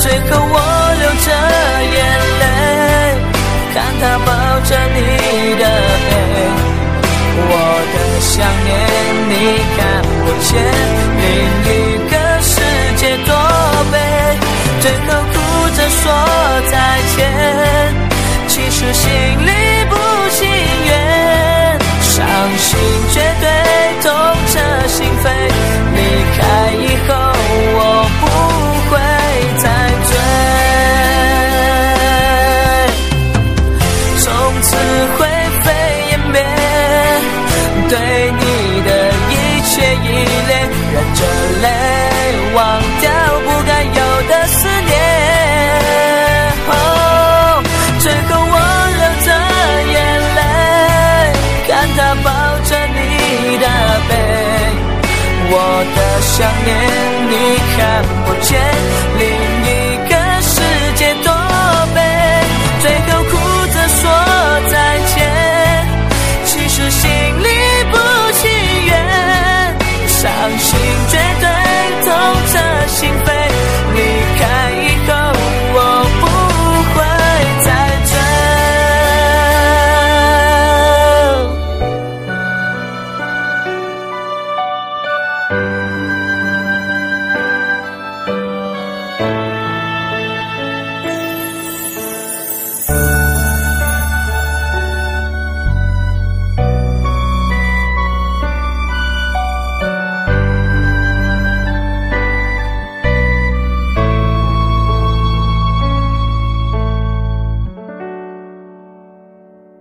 最后我流着眼泪，看他抱着你的背。我的想念你看不见，另一个世界多悲，最后哭着说再见，其实心里不情愿，伤心绝对痛彻心扉，离开以后我不会再追，从此灰飞烟灭，对你的一切依恋，忍着泪忘掉不该有的思念。最后我流着眼泪，看他抱着你的背。我的想念你看不见，